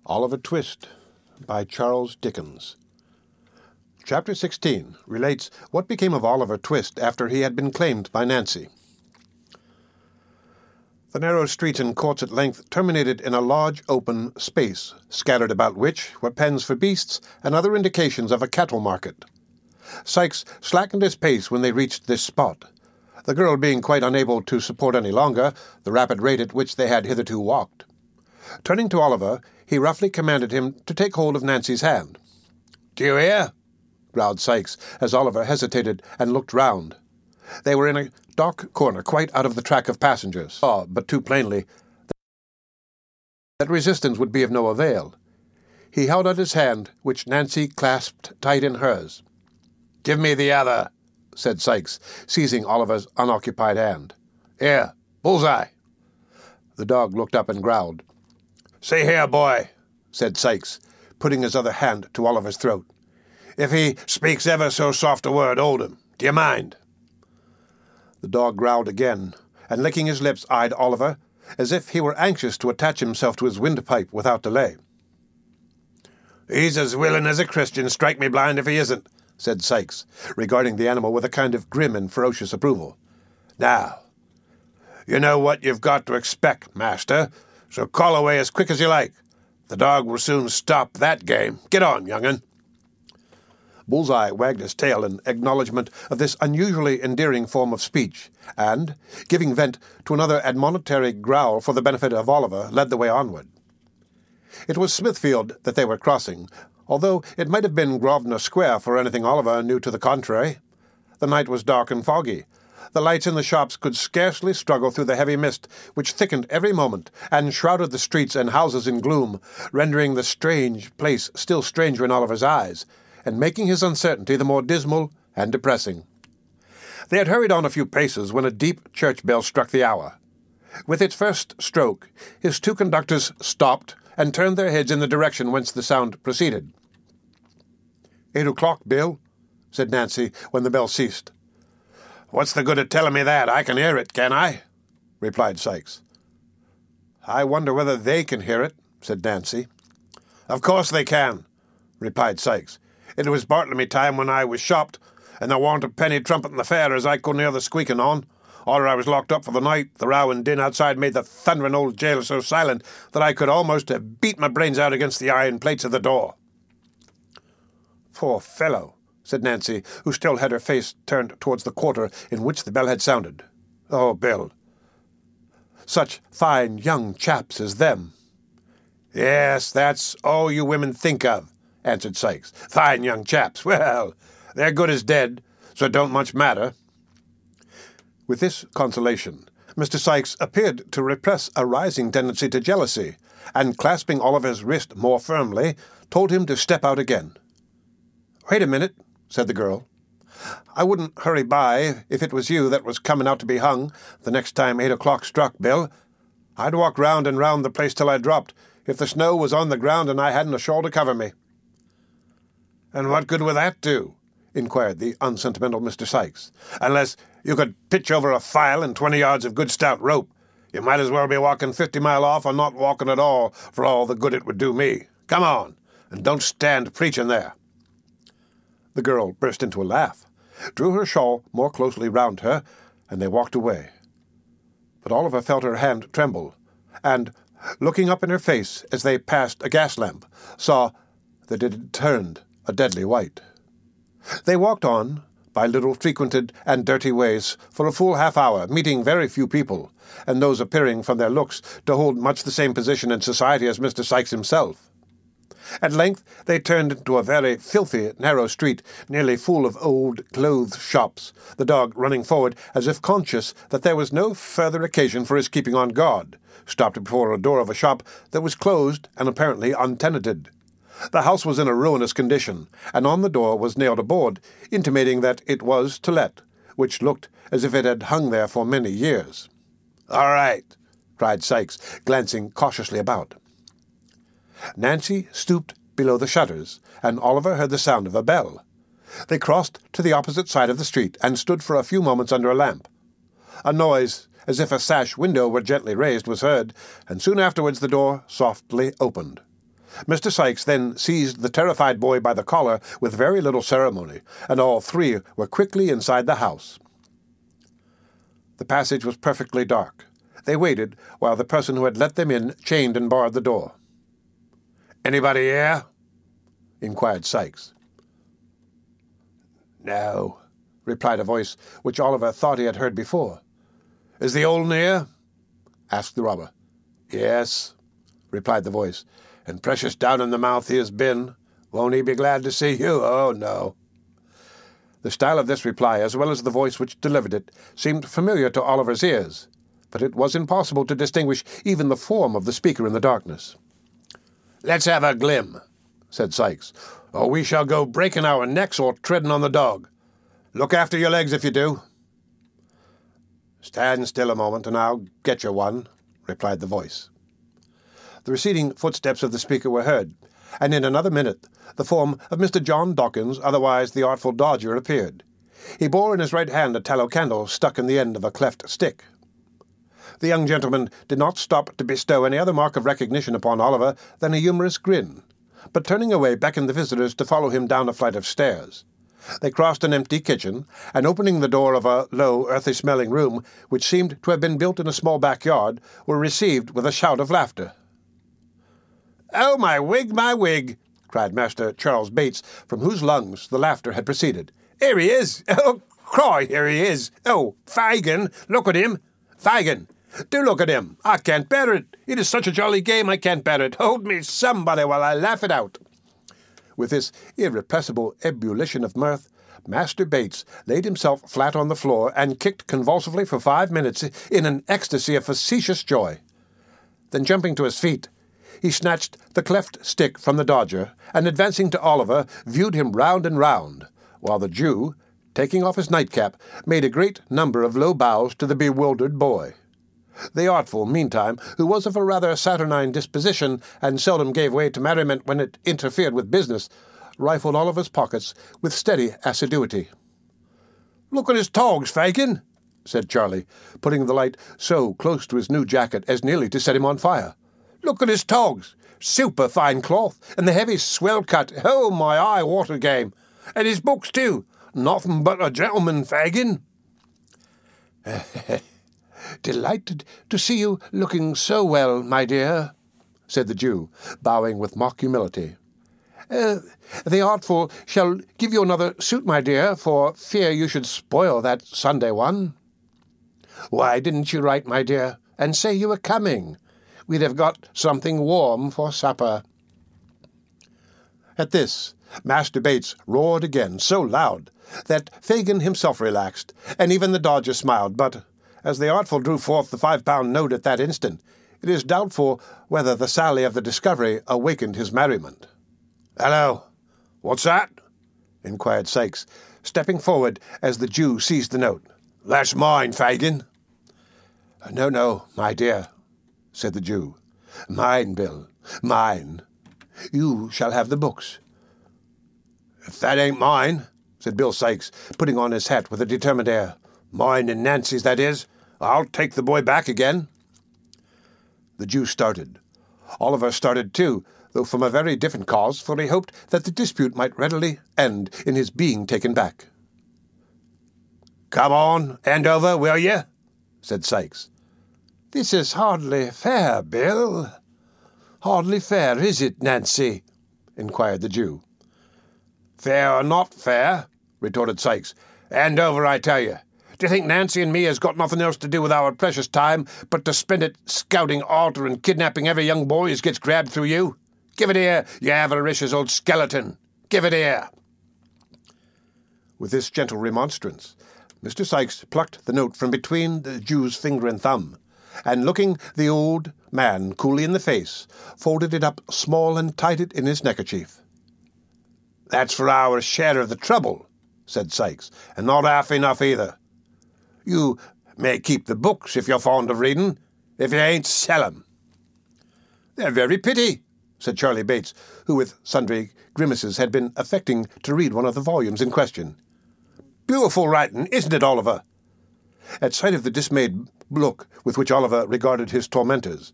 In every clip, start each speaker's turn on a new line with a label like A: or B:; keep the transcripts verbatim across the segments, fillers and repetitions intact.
A: Oliver Twist by Charles Dickens. Chapter sixteen relates what became of Oliver Twist after he had been claimed by Nancy. The narrow streets and courts at length terminated in a large open space, scattered about which were pens for beasts and other indications of a cattle market. Sikes slackened his pace when they reached this spot, the girl being quite unable to support any longer the rapid rate at which they had hitherto walked. Turning to Oliver, he roughly commanded him to take hold of Nancy's hand. "Do you hear?" growled Sikes, as Oliver hesitated and looked round. They were in a dark corner, quite out of the track of passengers, saw but too plainly that resistance would be of no avail. He held out his hand, which Nancy clasped tight in hers. "Give me the other," said Sikes, seizing Oliver's unoccupied hand. "Here, Bullseye." The dog looked up and growled. "See here, boy," said Sikes, putting his other hand to Oliver's throat. "If he speaks ever so soft a word, hold him. Do you mind?" The dog growled again, and licking his lips eyed Oliver, as if he were anxious to attach himself to his windpipe without delay. "He's as willing as a Christian, strike me blind if he isn't," said Sikes, regarding the animal with a kind of grim and ferocious approval. "Now, you know what you've got to expect, master, so call away as quick as you like. The dog will soon stop that game. Get on, young'un." Bullseye wagged his tail in acknowledgment of this unusually endearing form of speech, and, giving vent to another admonitory growl for the benefit of Oliver, led the way onward. It was Smithfield that they were crossing, although it might have been Grosvenor Square for anything Oliver knew to the contrary. The night was dark and foggy. The lights in the shops could scarcely struggle through the heavy mist, which thickened every moment and shrouded the streets and houses in gloom, rendering the strange place still stranger in Oliver's eyes, and making his uncertainty the more dismal and depressing. They had hurried on a few paces when a deep church bell struck the hour. With its first stroke, his two conductors stopped and turned their heads in the direction whence the sound proceeded. "Eight o'clock, Bill," said Nancy when the bell ceased. "What's the good of telling me that? I can hear it, can I?" replied Sikes. "I wonder whether they can hear it," said Nancy. "Of course they can," replied Sikes. "It was Bartlemy time when I was shopped, and there warn't a penny trumpet in the fair as I couldn't hear the squeaking on. Or I was locked up for the night. The row and din outside made the thundering old jail so silent that I could almost have beat my brains out against the iron plates of the door." "Poor fellow," said Nancy, who still had her face turned towards the quarter in which the bell had sounded. "Oh, Bill, such fine young chaps as them." "Yes, that's all you women think of," answered Sikes. "Fine young chaps. Well, they're good as dead, so it don't much matter." With this consolation, Mister Sikes appeared to repress a rising tendency to jealousy, and clasping Oliver's wrist more firmly, told him to step out again. "Wait a minute," said the girl. "I wouldn't hurry by if it was you that was coming out to be hung the next time eight o'clock struck, Bill. I'd walk round and round the place till I dropped, if the snow was on the ground and I hadn't a shawl to cover me." "And what good would that do?" inquired the unsentimental Mister Sikes. "Unless you could pitch over a file and twenty yards of good stout rope. You might as well be walking fifty mile off or not walking at all, for all the good it would do me. Come on, and don't stand preaching there." The girl burst into a laugh, drew her shawl more closely round her, and they walked away. But Oliver felt her hand tremble, and, looking up in her face as they passed a gas lamp, saw that it had turned a deadly white. They walked on, by little frequented and dirty ways, for a full half hour, meeting very few people, and those appearing from their looks to hold much the same position in society as Mister Sikes himself. At length they turned into a very filthy, narrow street, nearly full of old clothes shops, the dog running forward as if conscious that there was no further occasion for his keeping on guard, stopped before a door of a shop that was closed and apparently untenanted. The house was in a ruinous condition, and on the door was nailed a board, intimating that it was to let, which looked as if it had hung there for many years. "All right," cried Sikes, glancing cautiously about. Nancy stooped below the shutters, and Oliver heard the sound of a bell. They crossed to the opposite side of the street and stood for a few moments under a lamp. A noise, as if a sash window were gently raised, was heard, and soon afterwards the door softly opened. Mister Sikes then seized the terrified boy by the collar with very little ceremony, and all three were quickly inside the house. The passage was perfectly dark. They waited while the person who had let them in chained and barred the door. "Anybody here?" inquired Sikes. "No," replied a voice which Oliver thought he had heard before. "Is the old near?" asked the robber. "Yes," replied the voice, "and precious down in the mouth he has been. Won't he be glad to see you? Oh, no." The style of this reply, as well as the voice which delivered it, seemed familiar to Oliver's ears, but it was impossible to distinguish even the form of the speaker in the darkness. "Let's have a glim," said Sikes, "or we shall go breaking our necks or treading on the dog. Look after your legs if you do." "Stand still a moment, and I'll get you one," replied the voice. The receding footsteps of the speaker were heard, and in another minute the form of Mister John Dawkins, otherwise the Artful Dodger, appeared. He bore in his right hand a tallow candle stuck in the end of a cleft stick. The young gentleman did not stop to bestow any other mark of recognition upon Oliver than a humorous grin, but turning away beckoned the visitors to follow him down a flight of stairs. They crossed an empty kitchen, and opening the door of a low, earthy-smelling room, which seemed to have been built in a small backyard, were received with a shout of laughter. "Oh, my wig, my wig!" cried Master Charles Bates, from whose lungs the laughter had proceeded. "Here he is! Oh, cry, here he is! Oh, Fagin, look at him! Fagin, do look at him! I can't bear it! It is such a jolly game, I can't bear it! Hold me, somebody, while I laugh it out!" With this irrepressible ebullition of mirth, Master Bates laid himself flat on the floor and kicked convulsively for five minutes in an ecstasy of facetious joy. Then, jumping to his feet, he snatched the cleft stick from the Dodger, and advancing to Oliver, viewed him round and round, while the Jew, taking off his nightcap, made a great number of low bows to the bewildered boy. The Artful, meantime, who was of a rather saturnine disposition, and seldom gave way to merriment when it interfered with business, rifled Oliver's pockets with steady assiduity. "Look at his togs, Fagin," said Charlie, putting the light so close to his new jacket as nearly to set him on fire. "Look at his togs! Super-fine cloth, and the heavy swell cut. Oh, my eye, water game! And his books, too. Nothing but a gentleman, Fagin." "Delighted to see you looking so well, my dear," said the Jew, bowing with mock humility. Uh, the Artful shall give you another suit, my dear, for fear you should spoil that Sunday one." "Why didn't you write, my dear, and say you were coming? We'd have got something warm for supper." At this, Master Bates roared again, so loud that Fagin himself relaxed, and even the Dodger smiled, but as the Artful drew forth the five-pound note at that instant, it is doubtful whether the sally of the discovery awakened his merriment. "Hello, what's that?" inquired Sikes, stepping forward as the Jew seized the note. "That's mine, Fagin." "No, no, my dear," said the Jew. "Mine, Bill, mine. You shall have the books." "If that ain't mine," said Bill Sikes, putting on his hat with a determined air, "mine and Nancy's, that is, I'll take the boy back again." The Jew started. Oliver started too, though from a very different cause, for he hoped that the dispute might readily end in his being taken back. "Come on, Andover, will ye?" said Sikes. "This is hardly fair, Bill." "Hardly fair, is it, Nancy?" inquired the Jew. "Fair or not fair," retorted Sikes. "Andover, I tell you. Do you think Nancy and me has got nothing else to do with our precious time but to spend it scouting altar and kidnapping every young boy as gets grabbed through you? Give it here, you avaricious old skeleton! Give it here!" With this gentle remonstrance, Mister Sikes plucked the note from between the Jew's finger and thumb, and looking the old man coolly in the face, folded it up small and tied it in his neckerchief. "That's for our share of the trouble," said Sikes, "and not half enough either. You may keep the books if you're fond of reading. If you ain't, sell 'em." "They're very pretty," said Charlie Bates, who with sundry grimaces had been affecting to read one of the volumes in question. "Beautiful writing, isn't it, Oliver?" At sight of the dismayed look with which Oliver regarded his tormentors,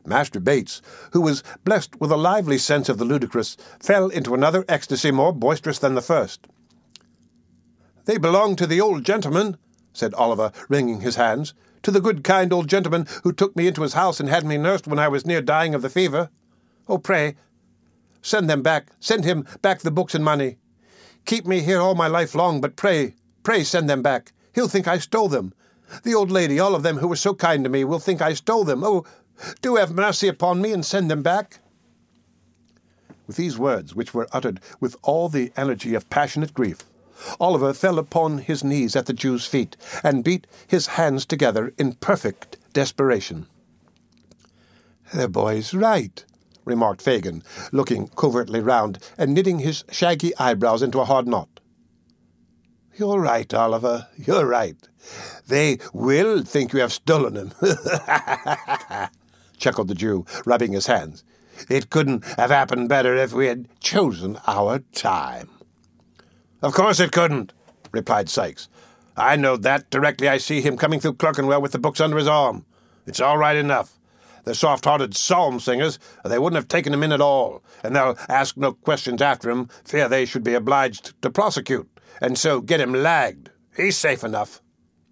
A: Master Bates, who was blessed with a lively sense of the ludicrous, fell into another ecstasy more boisterous than the first. "They belong to the old gentleman," said Oliver, wringing his hands, "to the good kind old gentleman who took me into his house and had me nursed when I was near dying of the fever. Oh, pray, send them back, send him back the books and money. Keep me here all my life long, but pray, pray send them back. He'll think I stole them. The old lady, all of them who were so kind to me, will think I stole them. Oh, do have mercy upon me and send them back." With these words, which were uttered with all the energy of passionate grief, Oliver fell upon his knees at the Jew's feet, and beat his hands together in perfect desperation. "The boy's right," remarked Fagin, looking covertly round and knitting his shaggy eyebrows into a hard knot. "You're right, Oliver, you're right. They will think you have stolen him," chuckled the Jew, rubbing his hands. "It couldn't have happened better if we had chosen our time." "Of course it couldn't," replied Sykes. "I know that directly I see him coming through Clerkenwell with the books under his arm. It's all right enough. They're soft-hearted psalm singers, or they wouldn't have taken him in at all, and they'll ask no questions after him, fear they should be obliged to prosecute, and so get him lagged. He's safe enough."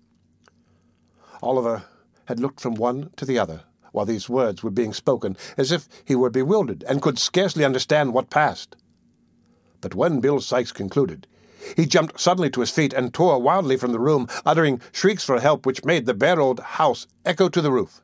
A: Oliver had looked from one to the other while these words were being spoken, as if he were bewildered and could scarcely understand what passed. But when Bill Sykes concluded, he jumped suddenly to his feet and tore wildly from the room, uttering shrieks for help which made the bare old house echo to the roof.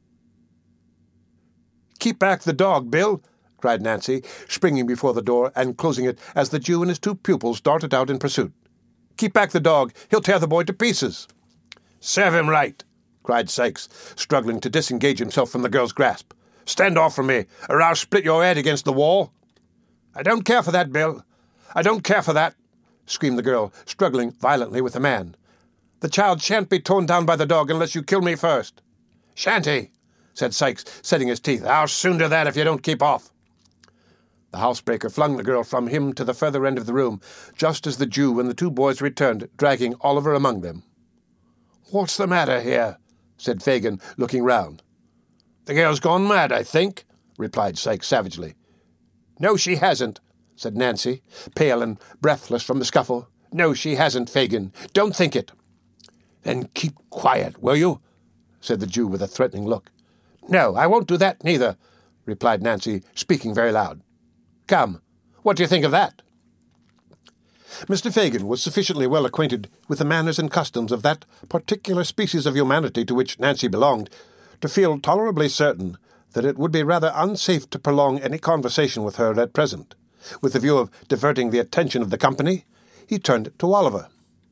A: "Keep back the dog, Bill!" cried Nancy, springing before the door and closing it as the Jew and his two pupils darted out in pursuit. "Keep back the dog! He'll tear the boy to pieces!" "Serve him right!" cried Sykes, struggling to disengage himself from the girl's grasp. "Stand off from me, or I'll split your head against the wall." "I don't care for that, Bill. I don't care for that," screamed the girl, struggling violently with the man. "The child shan't be torn down by the dog unless you kill me first." "Shan't he?" said Sykes, setting his teeth. "I'll soon do that if you don't keep off." The housebreaker flung the girl from him to the further end of the room, just as the Jew and the two boys returned, dragging Oliver among them. "What's the matter here?" said Fagin, looking round. "The girl's gone mad, I think," replied Sykes savagely. "No, she hasn't," said Nancy, pale and breathless from the scuffle. "No, she hasn't, Fagin. Don't think it." "Then keep quiet, will you?" said the Jew with a threatening look. "No, I won't do that neither," replied Nancy, speaking very loud. "Come, what do you think of that?" Mister Fagin was sufficiently well acquainted with the manners and customs of that particular species of humanity to which Nancy belonged, to feel tolerably certain that it would be rather unsafe to prolong any conversation with her at present. With the view of diverting the attention of the company, he turned to Oliver.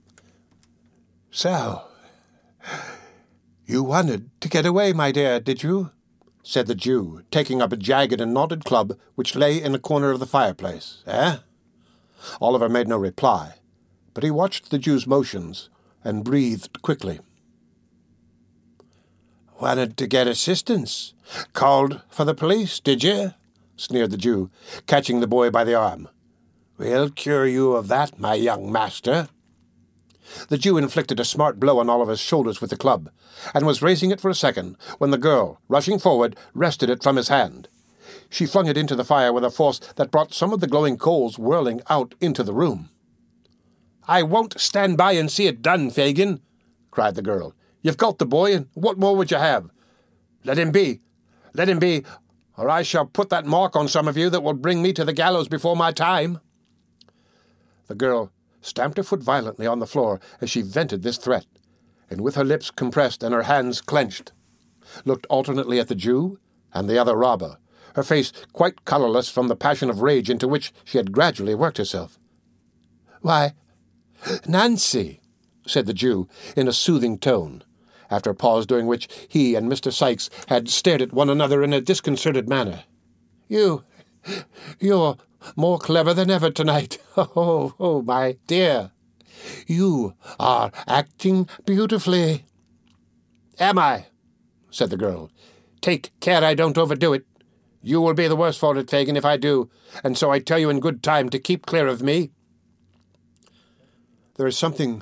A: "So, you wanted to get away, my dear, did you?" said the Jew, taking up a jagged and knotted club which lay in a corner of the fireplace. "Eh?" Oliver made no reply, but he watched the Jew's motions and breathed quickly. "Wanted to get assistance? Called for the police, did you?" sneered the Jew, catching the boy by the arm. "We'll cure you of that, my young master." The Jew inflicted a smart blow on Oliver's shoulders with the club, and was raising it for a second, when the girl, rushing forward, wrested it from his hand. She flung it into the fire with a force that brought some of the glowing coals whirling out into the room. "I won't stand by and see it done, Fagin," cried the girl. "You've got the boy, and what more would you have? Let him be. Let him be, or I shall put that mark on some of you that will bring me to the gallows before my time." The girl stamped her foot violently on the floor as she vented this threat, and with her lips compressed and her hands clenched, looked alternately at the Jew and the other robber, her face quite colourless from the passion of rage into which she had gradually worked herself. "Why, Nancy," said the Jew in a soothing tone, after a pause during which he and Mister Sykes had stared at one another in a disconcerted manner. "You, you're more clever than ever tonight. Oh, oh, my dear. You are acting beautifully." "Am I?" said the girl. "Take care I don't overdo it. You will be the worse for it, Fagin, if I do, and so I tell you in good time to keep clear of me." "There is something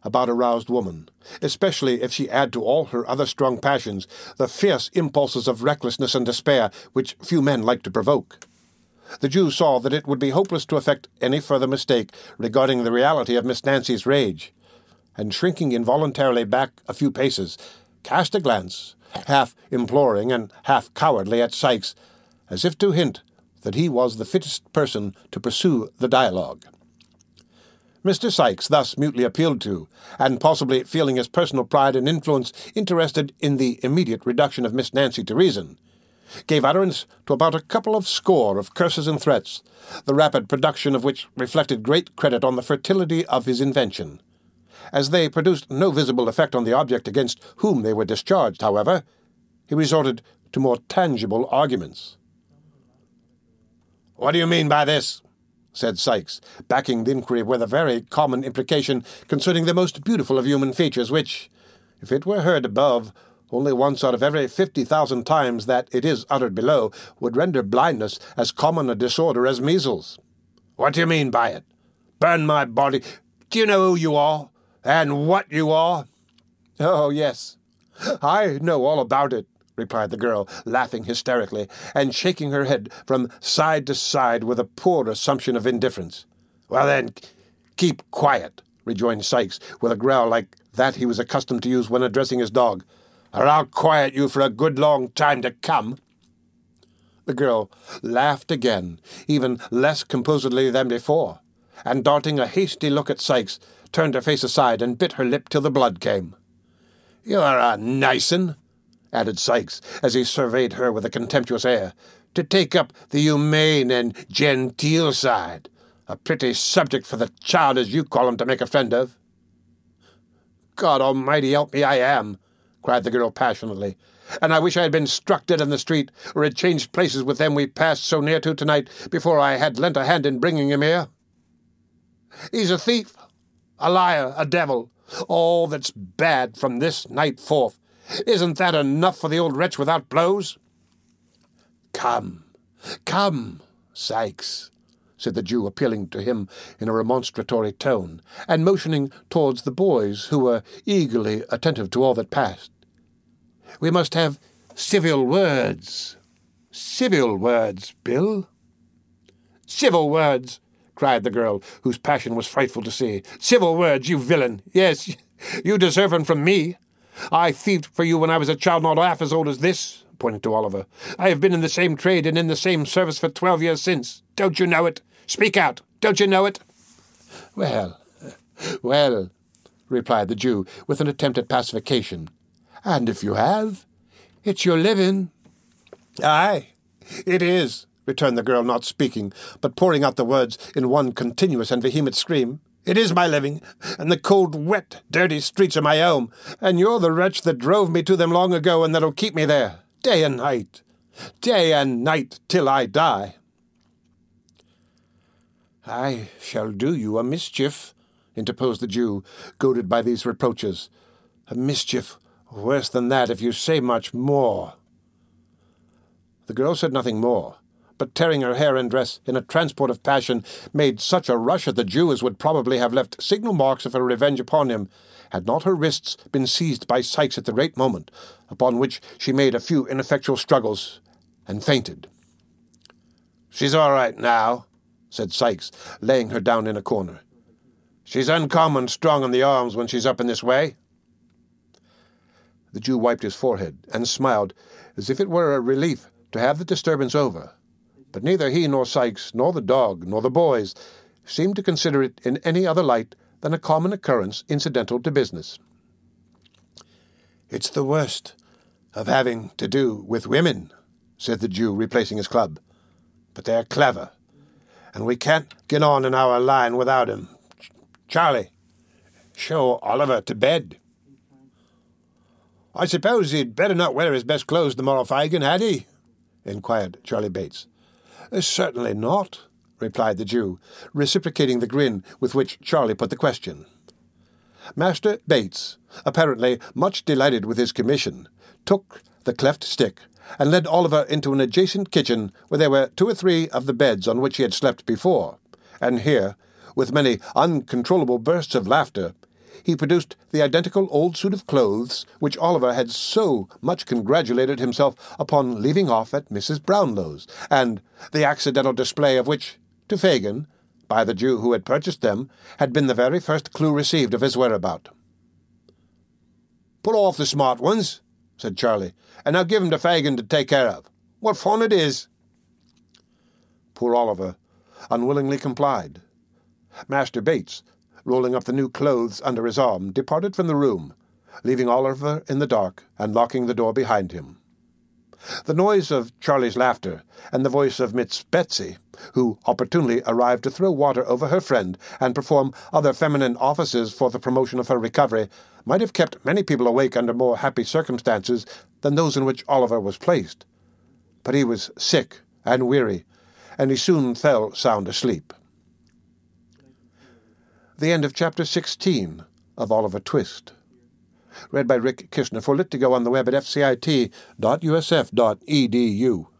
A: about a roused woman, especially if she add to all her other strong passions the fierce impulses of recklessness and despair which few men like to provoke. The Jew saw that it would be hopeless to effect any further mistake regarding the reality of Miss Nancy's rage, and shrinking involuntarily back a few paces, cast a glance, half imploring and half cowardly, at Sikes, as if to hint that he was the fittest person to pursue the dialogue. Mister Sikes, thus mutely appealed to, and possibly feeling his personal pride and influence interested in the immediate reduction of Miss Nancy to reason, gave utterance to about a couple of score of curses and threats, the rapid production of which reflected great credit on the fertility of his invention. As they produced no visible effect on the object against whom they were discharged, however, he resorted to more tangible arguments. "What do you mean by this?" said Sikes, backing the inquiry with a very common implication concerning the most beautiful of human features, which, if it were heard above, only once out of every fifty thousand times that it is uttered below, would render blindness as common a disorder as measles. "What do you mean by it? Burn my body! Do you know who you are, and what you are?" "Oh, yes, I know all about it," replied the girl, laughing hysterically, and shaking her head from side to side with a poor assumption of indifference. "Well, then, keep quiet," rejoined Sikes, with a growl like that he was accustomed to use when addressing his dog, "or I'll quiet you for a good long time to come." The girl laughed again, even less composedly than before, and darting a hasty look at Sikes, turned her face aside and bit her lip till the blood came. "You're a nice un," added Sikes, as he surveyed her with a contemptuous air, "to take up the humane and genteel side. A pretty subject for the child, as you call him, to make a friend of." "God Almighty help me, I am," cried the girl passionately, "and I wish I had been struck dead in the street, or had changed places with them we passed so near to tonight, before I had lent a hand in bringing him here. He's a thief, a liar, a devil, all that's bad from this night forth. Isn't that enough for the old wretch without blows?" "Come, come, Sikes," said the Jew, appealing to him in a remonstratory tone, and motioning towards the boys, who were eagerly attentive to all that passed. "We must have civil words. Civil words, Bill." "Civil words!" cried the girl, whose passion was frightful to see. "Civil words, you villain! Yes, you deserve 'em from me. I thieved for you when I was a child not half as old as this," pointing to Oliver. "I have been in the same trade and in the same service for twelve years since. Don't you know it? Speak out! Don't you know it?" "Well, well," replied the Jew, with an attempt at pacification. "And if you have, it's your living." "Aye, it is," returned the girl, not speaking, but pouring out the words in one continuous and vehement scream. "It is my living, and the cold, wet, dirty streets are my home, and you're the wretch that drove me to them long ago and that'll keep me there, day and night, day and night, till I die." "I shall do you a mischief," interposed the Jew, goaded by these reproaches. "A mischief worse than that, if you say much more." The girl said nothing more, but tearing her hair and dress in a transport of passion, made such a rush at the Jew as would probably have left signal marks of her revenge upon him, had not her wrists been seized by Sikes at the right moment, upon which she made a few ineffectual struggles, and fainted. "She's all right now," said Sikes, laying her down in a corner. "She's uncommon strong in the arms when she's up in this way." The Jew wiped his forehead, and smiled, as if it were a relief to have the disturbance over. But neither he nor Sikes, nor the dog, nor the boys, seemed to consider it in any other light than a common occurrence incidental to business. "It's the worst of having to do with women," said the Jew, replacing his club. "But they're clever, and we can't get on in our line without 'em. Charlie, show Oliver to bed." "I suppose he'd better not wear his best clothes tomorrow, Fagin, had he?" inquired Charlie Bates. "Certainly not," replied the Jew, reciprocating the grin with which Charlie put the question. Master Bates, apparently much delighted with his commission, took the cleft stick and led Oliver into an adjacent kitchen where there were two or three of the beds on which he had slept before, and here, with many uncontrollable bursts of laughter, he produced the identical old suit of clothes which Oliver had so much congratulated himself upon leaving off at Missus Brownlow's, and the accidental display of which, to Fagin, by the Jew who had purchased them, had been the very first clue received of his whereabout. "Put off the smart ones," said Charlie, "and now give 'em to Fagin to take care of. What fun it is!" Poor Oliver unwillingly complied. Master Bates, rolling up the new clothes under his arm, departed from the room, leaving Oliver in the dark and locking the door behind him. The noise of Charlie's laughter and the voice of Miss Betsy, who opportunely arrived to throw water over her friend and perform other feminine offices for the promotion of her recovery, might have kept many people awake under more happy circumstances than those in which Oliver was placed. But he was sick and weary, and he soon fell sound asleep. The end of chapter sixteen of Oliver Twist. Read by Rick Kishner. For Lit to Go on the web at f c i t dot u s f dot e d u.